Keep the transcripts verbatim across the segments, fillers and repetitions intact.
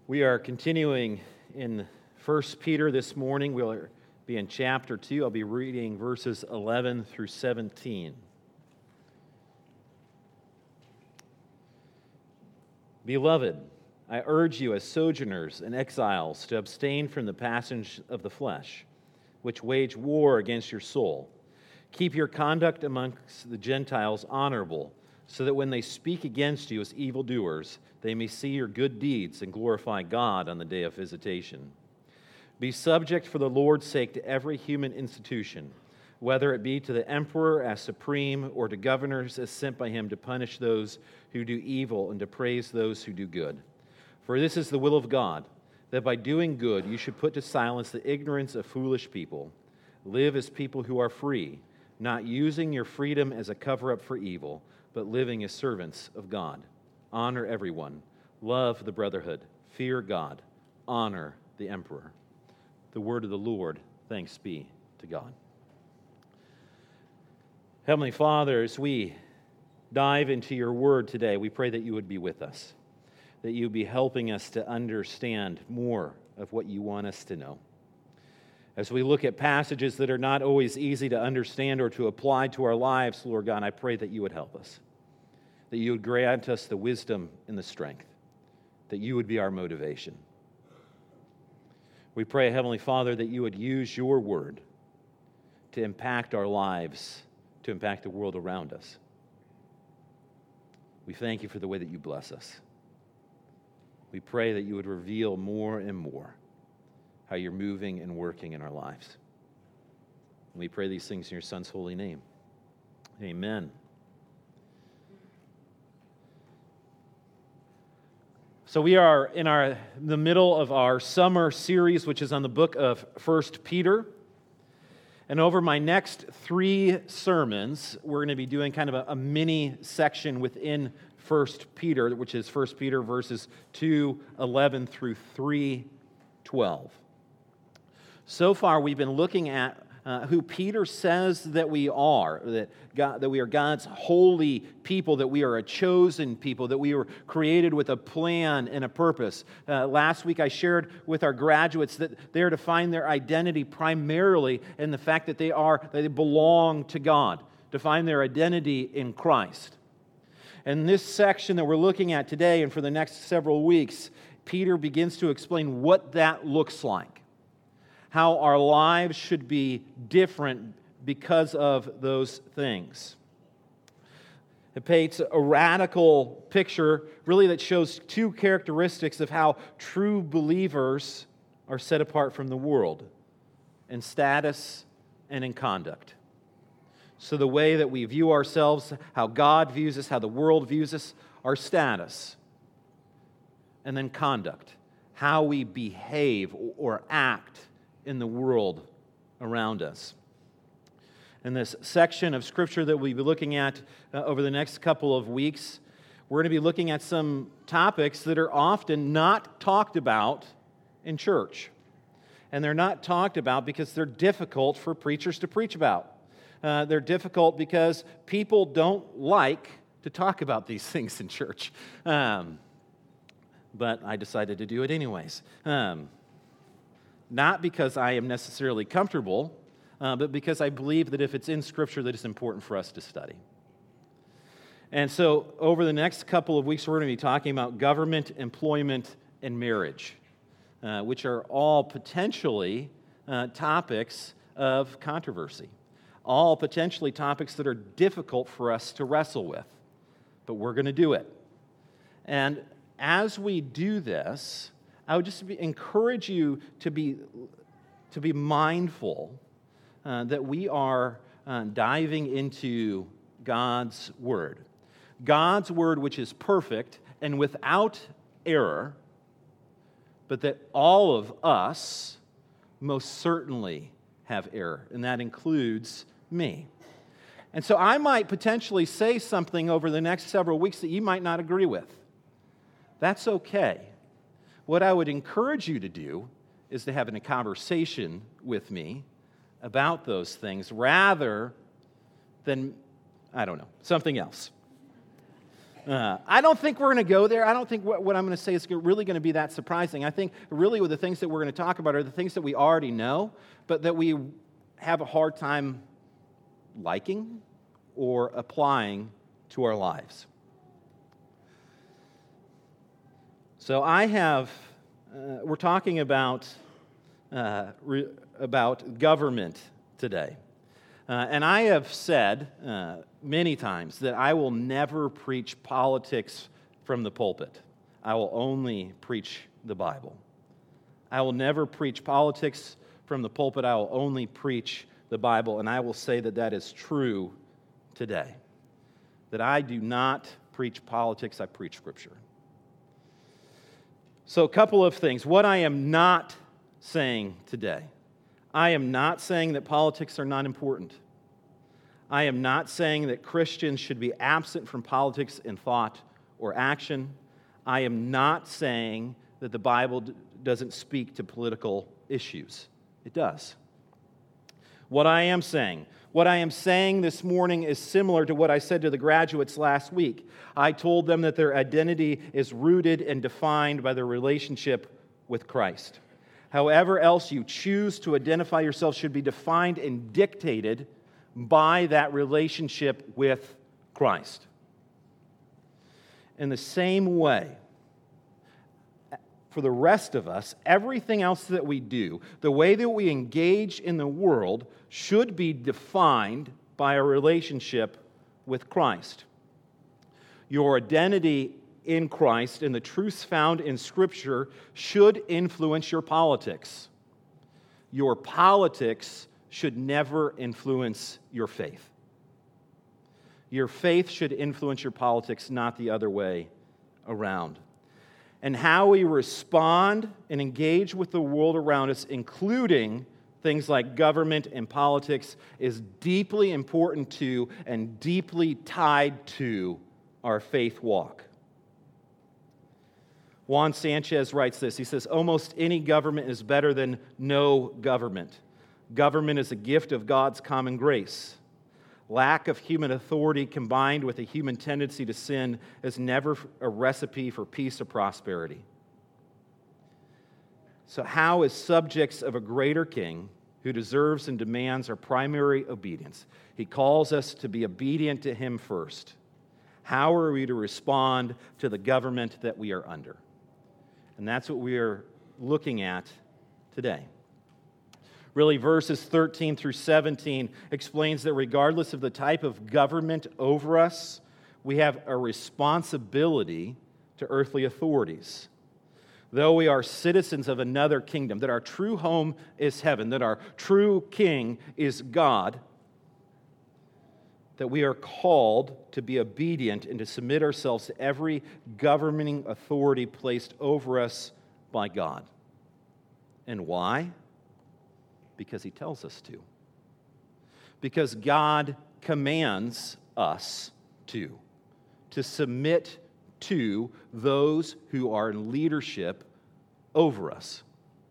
We are continuing in First Peter this morning. We'll be in chapter two. I'll be reading verses eleven through seventeen. Beloved, I urge you as sojourners and exiles to abstain from the passions of the flesh, which wage war against your soul. Keep your conduct amongst the Gentiles honorable, so that when they speak against you as evildoers, they may see your good deeds and glorify God on the day of visitation. Be subject for the Lord's sake to every human institution, whether it be to the emperor as supreme or to governors as sent by him to punish those who do evil and to praise those who do good. For this is the will of God, that by doing good you should put to silence the ignorance of foolish people. Live as people who are free, not using your freedom as a cover-up for evil, but living as servants of God. Honor everyone. Love the brotherhood. Fear God. Honor the emperor. The word of the Lord. Thanks be to God. Heavenly Father, as we dive into your word today, we pray that you would be with us, that you would be helping us to understand more of what you want us to know. As we look at passages that are not always easy to understand or to apply to our lives, Lord God, I pray that you would help us, that you would grant us the wisdom and the strength, that you would be our motivation. We pray, Heavenly Father, that you would use your word to impact our lives, to impact the world around us. We thank you for the way that you bless us. We pray that you would reveal more and more how you're moving and working in our lives. And we pray these things in your Son's holy name. Amen. So we are in our the middle of our summer series, which is on the book of First Peter. And over my next three sermons, we're going to be doing kind of a, a mini section within First Peter, which is First Peter verses two eleven through three twelve. So far, we've been looking at uh, who Peter says that we are, that God, that we are God's holy people, that we are a chosen people, that we were created with a plan and a purpose. Uh, last week, I shared with our graduates that they are to find their identity primarily in the fact that they are that they belong to God, to find their identity in Christ. And this section that we're looking at today and for the next several weeks, Peter begins to explain what that looks like, how our lives should be different because of those things. It paints a radical picture, really, that shows two characteristics of how true believers are set apart from the world, in status and in conduct. So the way that we view ourselves, how God views us, how the world views us, our status, and then conduct, how we behave or act in the world around us. In this section of Scripture that we'll be looking at uh, over the next couple of weeks, we're going to be looking at some topics that are often not talked about in church. And they're not talked about because they're difficult for preachers to preach about. Uh, they're difficult because people don't like to talk about these things in church. Um, but I decided to do it anyways. Um, Not because I am necessarily comfortable, uh, but because I believe that if it's in Scripture, that it's important for us to study. And so over the next couple of weeks, we're going to be talking about government, employment, and marriage, uh, which are all potentially uh, topics of controversy, all potentially topics that are difficult for us to wrestle with, but we're going to do it. And as we do this, I would just be, encourage you to be, to be mindful uh, that we are uh, diving into God's Word. God's Word, which is perfect and without error, but that all of us most certainly have error, and that includes me. And so I might potentially say something over the next several weeks that you might not agree with. That's okay. What I would encourage you to do is to have a conversation with me about those things rather than, I don't know, something else. Uh, I don't think we're going to go there. I don't think what, what I'm going to say is really going to be that surprising. I think really with the things that we're going to talk about are the things that we already know, but that we have a hard time liking or applying to our lives. So I have, uh, we're talking about, uh, re, about government today. Uh, and I have said uh, many times that I will never preach politics from the pulpit. I will only preach the Bible. I will never preach politics from the pulpit. I will only preach the Bible. And I will say that that is true today. That I do not preach politics, I preach Scripture. So a couple of things. What I am not saying today. I am not saying that politics are not important. I am not saying that Christians should be absent from politics in thought or action. I am not saying that the Bible d- doesn't speak to political issues. It does. What I am saying, what I am saying this morning is similar to what I said to the graduates last week. I told them that their identity is rooted and defined by their relationship with Christ. However else you choose to identify yourself should be defined and dictated by that relationship with Christ. In the same way, for the rest of us, everything else that we do, the way that we engage in the world, should be defined by a relationship with Christ. Your identity in Christ and the truths found in Scripture should influence your politics. Your politics should never influence your faith. Your faith should influence your politics, not the other way around. And how we respond and engage with the world around us, including things like government and politics, is deeply important to and deeply tied to our faith walk. Juan Sanchez writes this. He says, almost any government is better than no government. Government is a gift of God's common grace. Lack of human authority combined with a human tendency to sin is never a recipe for peace or prosperity. So how, as subjects of a greater king who deserves and demands our primary obedience, he calls us to be obedient to him first, how are we to respond to the government that we are under? And that's what we are looking at today. Really, verses thirteen through seventeen explains that regardless of the type of government over us, we have a responsibility to earthly authorities. Though we are citizens of another kingdom, that our true home is heaven, that our true king is God, that we are called to be obedient and to submit ourselves to every governing authority placed over us by God. And why? Because he tells us to. Because God commands us to. To submit to those who are in leadership over us.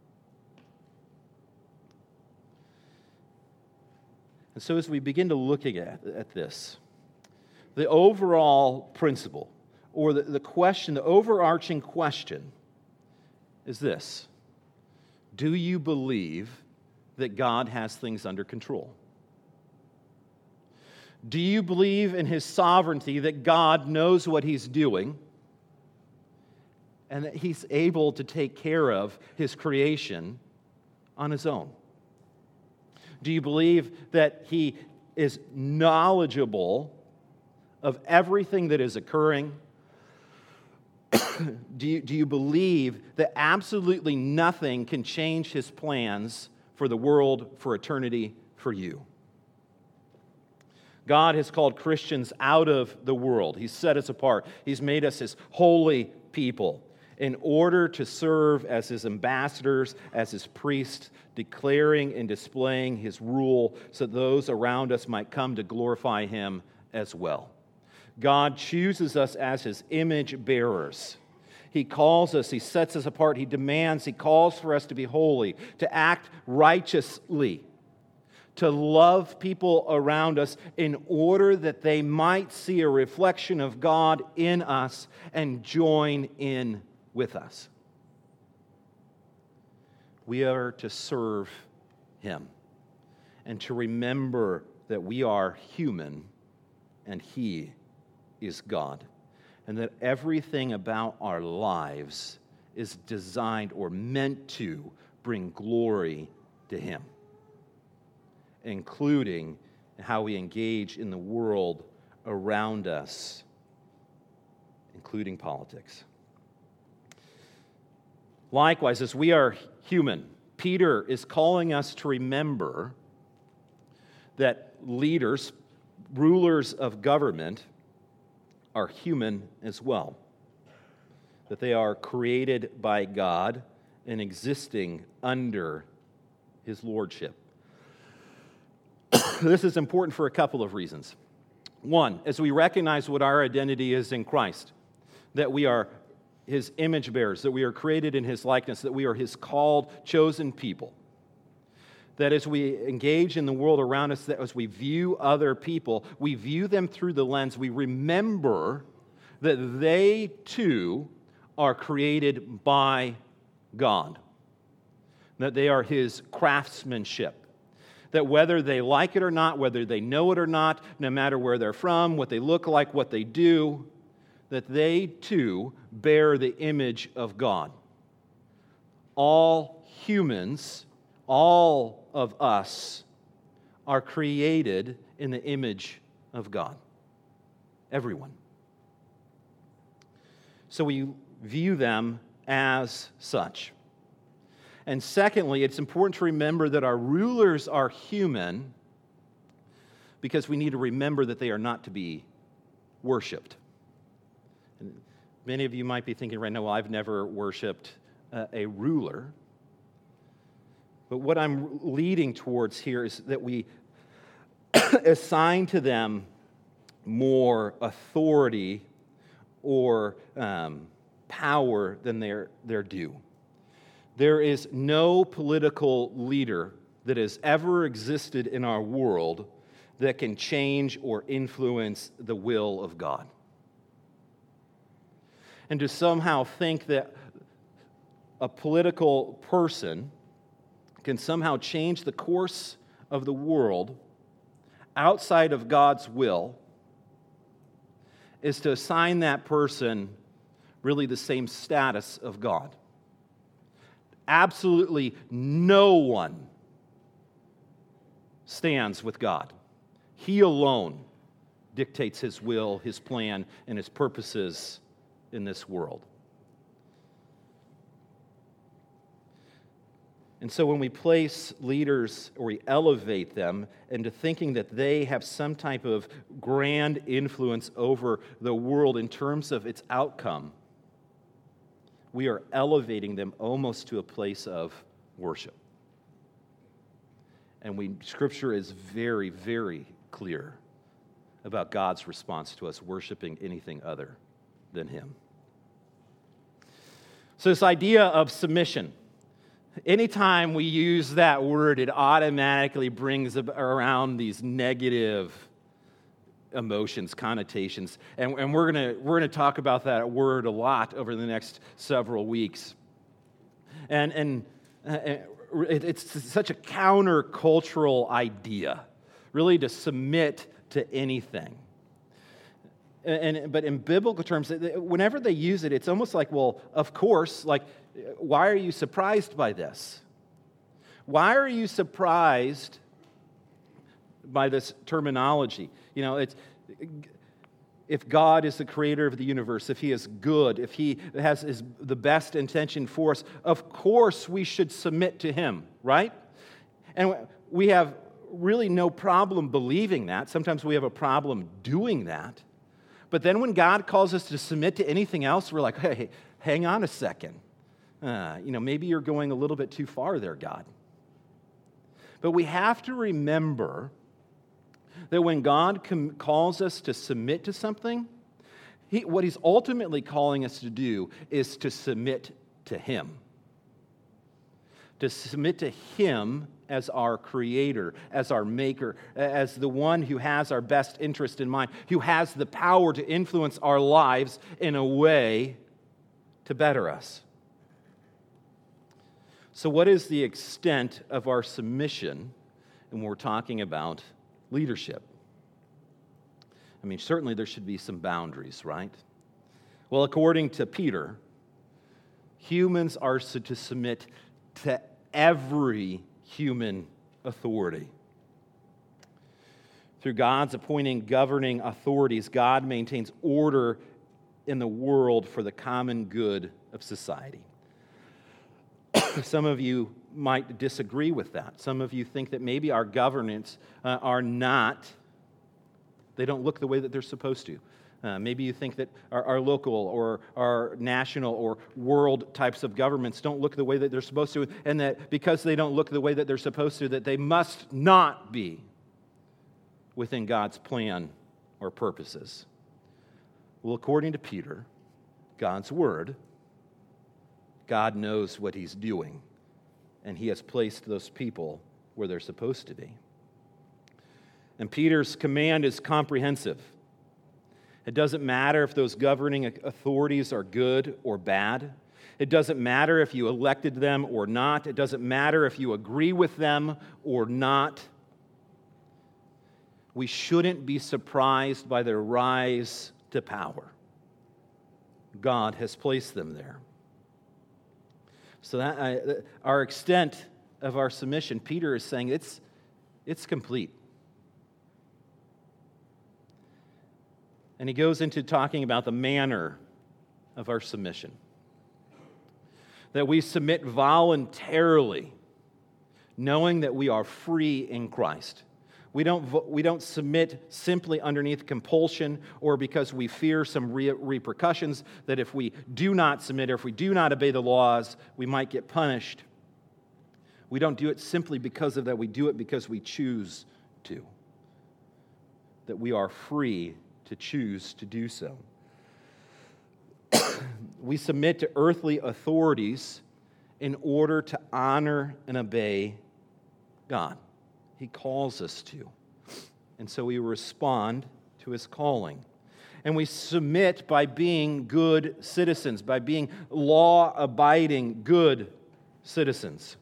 And so as we begin to look at, at this, the overall principle, or the, the question, the overarching question is this: do you believe that God has things under control? Do you believe in his sovereignty, that God knows what he's doing and that he's able to take care of his creation on his own? Do you believe that he is knowledgeable of everything that is occurring? do, you, do you believe that absolutely nothing can change his plans for the world, for eternity, for you? God has called Christians out of the world. He's set us apart. He's made us his holy people in order to serve as his ambassadors, as his priests, declaring and displaying his rule so those around us might come to glorify him as well. God chooses us as his image bearers. He calls us, he sets us apart, he demands, he calls for us to be holy, to act righteously, to love people around us in order that they might see a reflection of God in us and join in with us. We are to serve Him and to remember that we are human and He is God, and that everything about our lives is designed or meant to bring glory to Him, including how we engage in the world around us, including politics. Likewise, as we are human, Peter is calling us to remember that leaders, rulers of government, are human as well. That they are created by God and existing under His lordship. This is important for a couple of reasons. One, as we recognize what our identity is in Christ, that we are His image bearers, that we are created in His likeness, that we are His called, chosen people. That as we engage in the world around us, that as we view other people, we view them through the lens, we remember that they too are created by God. That they are His craftsmanship. That whether they like it or not, whether they know it or not, no matter where they're from, what they look like, what they do, that they too bear the image of God. All humans, all of us, are created in the image of God. Everyone. So we view them as such. And secondly, it's important to remember that our rulers are human because we need to remember that they are not to be worshipped. And many of you might be thinking right now, well, I've never worshipped uh, a ruler. But what I'm leading towards here is that we assign to them more authority or um, power than they're, they're due. There is no political leader that has ever existed in our world that can change or influence the will of God. And to somehow think that a political person can somehow change the course of the world outside of God's will is to assign that person really the same status of God. Absolutely no one stands with God. He alone dictates His will, His plan, and His purposes in this world. And so when we place leaders or we elevate them into thinking that they have some type of grand influence over the world in terms of its outcome, we are elevating them almost to a place of worship. And we, Scripture is very, very clear about God's response to us worshiping anything other than Him. So this idea of submission, anytime we use that word, it automatically brings around these negative emotions, connotations, and, and we're gonna we're gonna talk about that word a lot over the next several weeks. And and uh, it, it's such a countercultural idea, really, to submit to anything. And, and but in biblical terms, whenever they use it, it's almost like, well, of course, like, why are you surprised by this? Why are you surprised by this terminology? You know, it's if God is the creator of the universe, if He is good, if He has his, the best intention for us, of course we should submit to Him, right? And we have really no problem believing that. Sometimes we have a problem doing that. But then when God calls us to submit to anything else, we're like, hey, hang on a second. Uh, you know, maybe you're going a little bit too far there, God. But we have to remember that when God com- calls us to submit to something, he, what He's ultimately calling us to do is to submit to Him. to submit to Him as our creator, as our maker, as the one who has our best interest in mind, who has the power to influence our lives in a way to better us. So what is the extent of our submission when we're talking about leadership? I mean, certainly there should be some boundaries, right? Well, according to Peter, humans are to submit to every human authority. Through God's appointing governing authorities, God maintains order in the world for the common good of society. Some of you might disagree with that. Some of you think that maybe our governments uh, are not, they don't look the way that they're supposed to. Uh, maybe you think that our, our local or our national or world types of governments don't look the way that they're supposed to, and that because they don't look the way that they're supposed to, that they must not be within God's plan or purposes. Well, according to Peter, God's Word, God knows what He's doing, and He has placed those people where they're supposed to be. And Peter's command is comprehensive. It doesn't matter if those governing authorities are good or bad. It doesn't matter if you elected them or not. It doesn't matter if you agree with them or not. We shouldn't be surprised by their rise to power. God has placed them there. So that uh, our extent of our submission, Peter is saying it's it's complete. And he goes into talking about the manner of our submission. That we submit voluntarily, knowing that we are free in Christ. We don't, we don't submit simply underneath compulsion or because we fear some re- repercussions, that if we do not submit or if we do not obey the laws, we might get punished. We don't do it simply because of that. We do it because we choose to. That we are free to choose to do so. We submit to earthly authorities in order to honor and obey God. He calls us to. And so we respond to His calling. And we submit by being good citizens, by being law-abiding good citizens.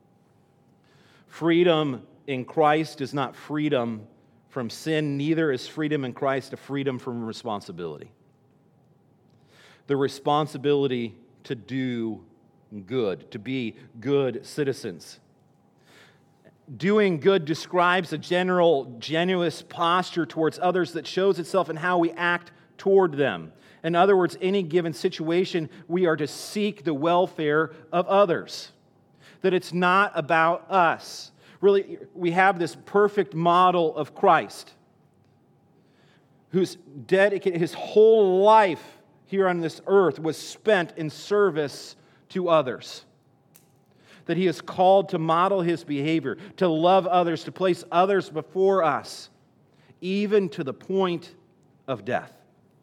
Freedom in Christ is not freedom from sin, neither is freedom in Christ a freedom from responsibility. The responsibility to do good, to be good citizens. Doing good describes a general, genuine posture towards others that shows itself in how we act toward them. In other words, any given situation, we are to seek the welfare of others. That it's not about us. Really, we have this perfect model of Christ, who's dedicated, his whole life here on this earth was spent in service to others. That he is called to model his behavior, to love others, to place others before us, even to the point of death.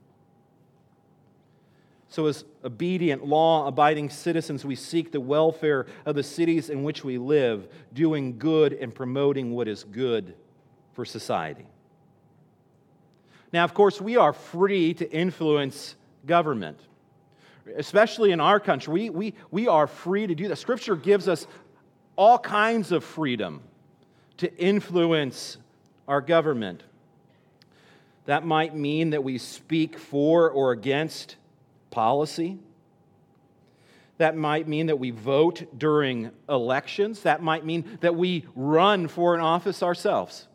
So as obedient, law-abiding citizens, we seek the welfare of the cities in which we live, doing good and promoting what is good for society. Now, of course, we are free to influence government. Especially in our country, we, we, we are free to do that. Scripture gives us all kinds of freedom to influence our government. That might mean that we speak for or against policy. That might mean that we vote during elections. That might mean that we run for an office ourselves.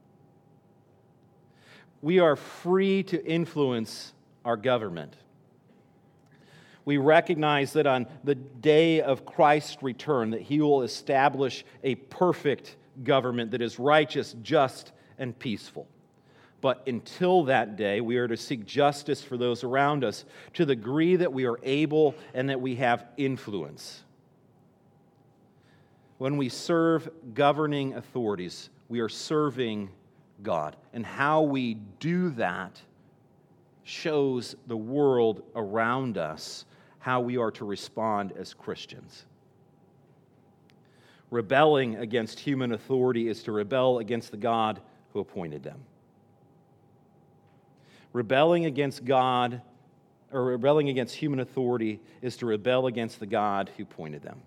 We are free to influence our government. We recognize that on the day of Christ's return, that He will establish a perfect government that is righteous, just, and peaceful. But until that day, we are to seek justice for those around us to the degree that we are able and that we have influence. When we serve governing authorities, we are serving God. And how we do that shows the world around us how we are to respond as Christians. Rebelling against human authority is to rebel against the God who appointed them. Rebelling against God, or rebelling against human authority, is to rebel against the God who appointed them.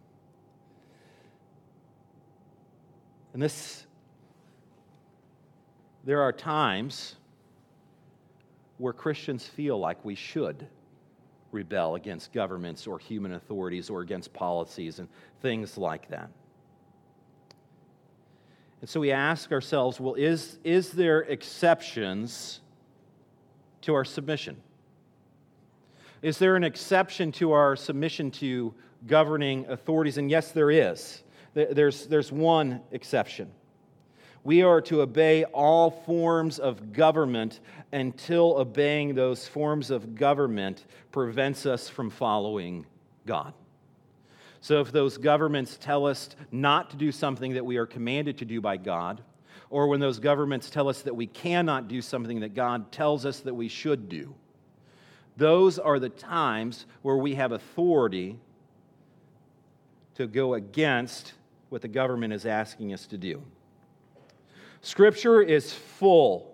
And this, there are times where Christians feel like we should rebel against governments or human authorities or against policies and things like that. And so we ask ourselves, well, is, is there exceptions to our submission? Is there an exception to our submission to governing authorities? And yes, there is. There's, there's one exception. We are to obey all forms of government until obeying those forms of government prevents us from following God. So if those governments tell us not to do something that we are commanded to do by God, or when those governments tell us that we cannot do something that God tells us that we should do, those are the times where we have authority to go against what the government is asking us to do. Scripture is full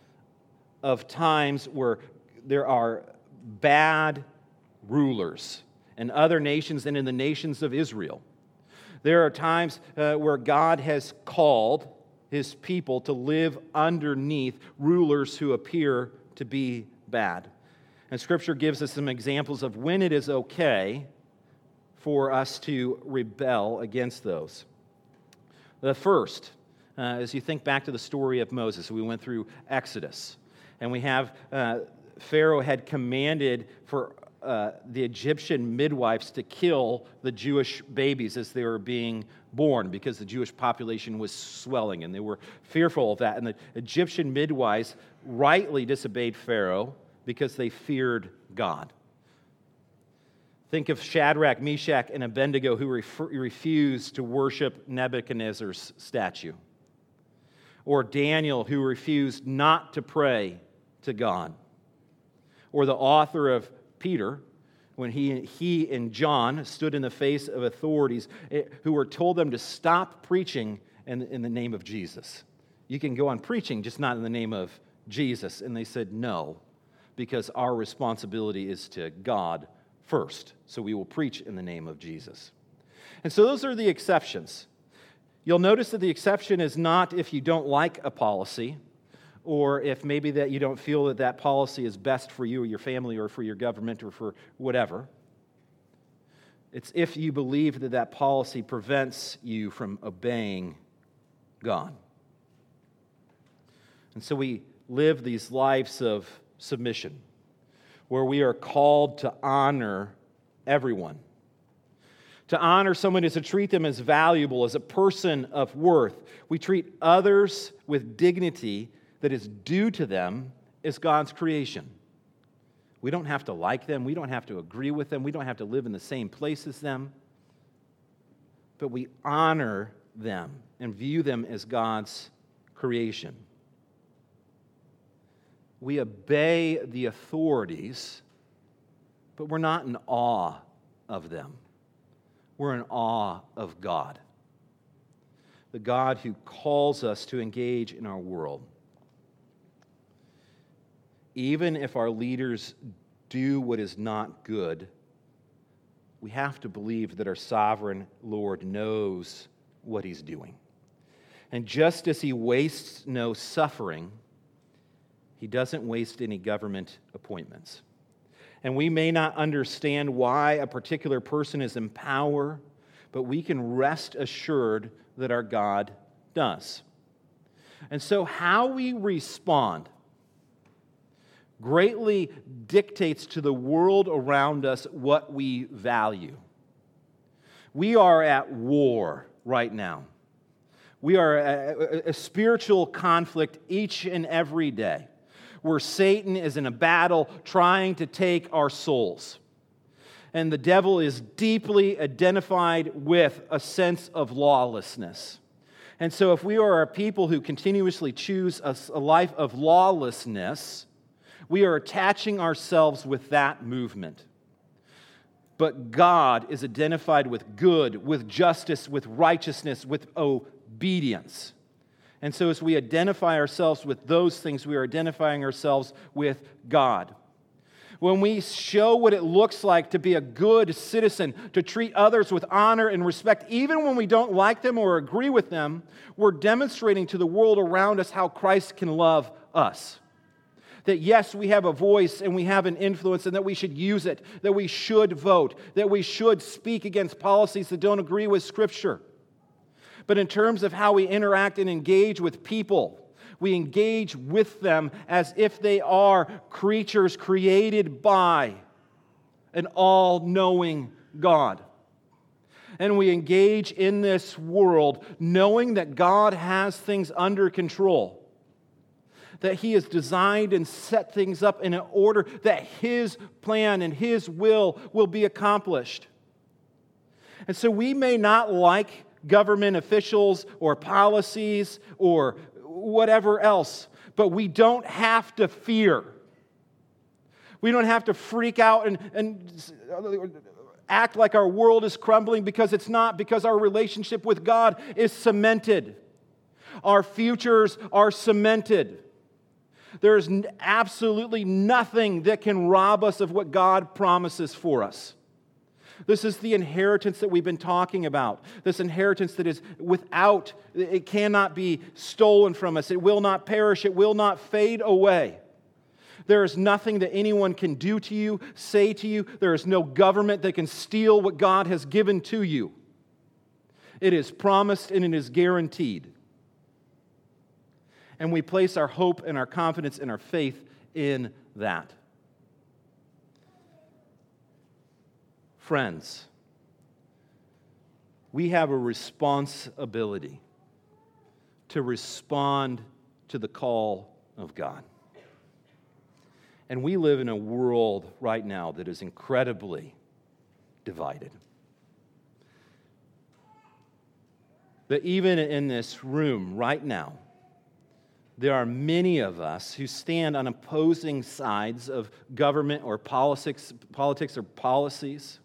of times where there are bad rulers in other nations and in the nations of Israel. There are times uh, where God has called His people to live underneath rulers who appear to be bad. And Scripture gives us some examples of when it is okay for us to rebel against those. The first, uh, as you think back to the story of Moses, we went through Exodus, and we have uh, Pharaoh had commanded for uh, the Egyptian midwives to kill the Jewish babies as they were being born because the Jewish population was swelling, and they were fearful of that. And the Egyptian midwives rightly disobeyed Pharaoh because they feared God. Think of Shadrach, Meshach, and Abednego who refer, refused to worship Nebuchadnezzar's statue. Or Daniel who refused not to pray to God. Or the author of Peter, when he, he and John stood in the face of authorities who were told them to stop preaching in, in the name of Jesus. You can go on preaching, just not in the name of Jesus. And they said no, because our responsibility is to God first. So we will preach in the name of Jesus. And so those are the exceptions. You'll notice that the exception is not if you don't like a policy, or if maybe that you don't feel that that policy is best for you or your family or for your government or for whatever. It's if you believe that that policy prevents you from obeying God. And so we live these lives of submission, where we are called to honor everyone. To honor someone is to treat them as valuable, as a person of worth. We treat others with dignity that is due to them as God's creation. We don't have to like them. We don't have to agree with them. We don't have to live in the same place as them. But we honor them and view them as God's creation. We obey the authorities, but we're not in awe of them. We're in awe of God, the God who calls us to engage in our world. Even if our leaders do what is not good, we have to believe that our sovereign Lord knows what He's doing. And just as He wastes no suffering, He doesn't waste any government appointments. And we may not understand why a particular person is in power, but we can rest assured that our God does. And so how we respond greatly dictates to the world around us what we value. We are at war right now. We are at a spiritual conflict each and every day, where Satan is in a battle trying to take our souls. And the devil is deeply identified with a sense of lawlessness. And so if we are a people who continuously choose a, a life of lawlessness, we are attaching ourselves with that movement. but God is identified with good, with justice, with righteousness, with obedience. And so as we identify ourselves with those things, we are identifying ourselves with God. When we show what it looks like to be a good citizen, to treat others with honor and respect, even when we don't like them or agree with them, we're demonstrating to the world around us how Christ can love us. That yes, we have a voice and we have an influence and that we should use it, that we should vote, that we should speak against policies that don't agree with Scripture. But in terms of how we interact and engage with people, we engage with them as if they are creatures created by an all-knowing God. And we engage in this world knowing that God has things under control, that He has designed and set things up in an order that His plan and His will will be accomplished. And so we may not like government officials or policies or whatever else, but we don't have to fear. We don't have to freak out and, and act like our world is crumbling, because it's not, because our relationship with God is cemented. Our futures are cemented. There's absolutely nothing that can rob us of what God promises for us. This is the inheritance that we've been talking about. This inheritance that is without, it cannot be stolen from us. It will not perish. It will not fade away. There is nothing that anyone can do to you, say to you. There is no government that can steal what God has given to you. It is promised and it is guaranteed. And we place our hope and our confidence and our faith in that. Friends, we have a responsibility to respond to the call of God. And we live in a world right now that is incredibly divided. That even in this room right now, there are many of us who stand on opposing sides of government or politics, politics or policies.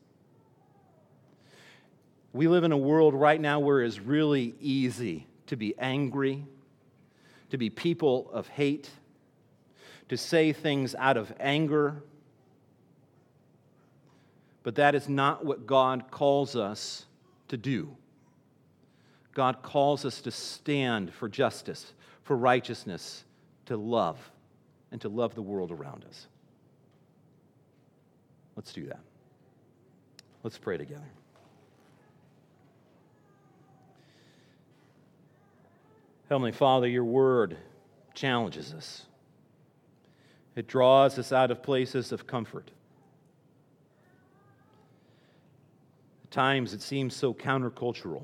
We live in a world right now where it is really easy to be angry, to be people of hate, to say things out of anger. But that is not what God calls us to do. God calls us to stand for justice, for righteousness, to love, and to love the world around us. Let's do that. Let's pray together. Heavenly Father, your word challenges us. It draws us out of places of comfort. At times it seems so countercultural.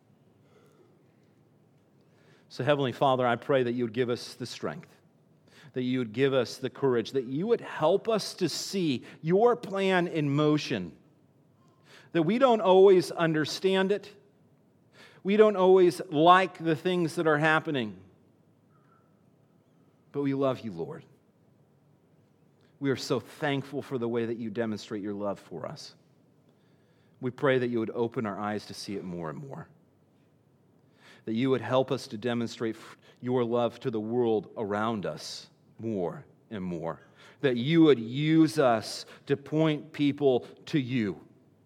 So, Heavenly Father, I pray that you would give us the strength, that you would give us the courage, that you would help us to see your plan in motion, that we don't always understand it. We don't always like the things that are happening, but we love you, Lord. We are so thankful for the way that you demonstrate your love for us. We pray that you would open our eyes to see it more and more, that you would help us to demonstrate your love to the world around us more and more, that you would use us to point people to you,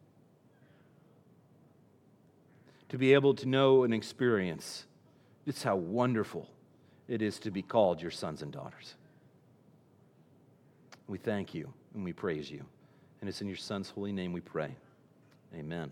to be able to know and experience just how wonderful it is to be called your sons and daughters. We thank you and we praise you. And it's in your Son's holy name we pray. Amen.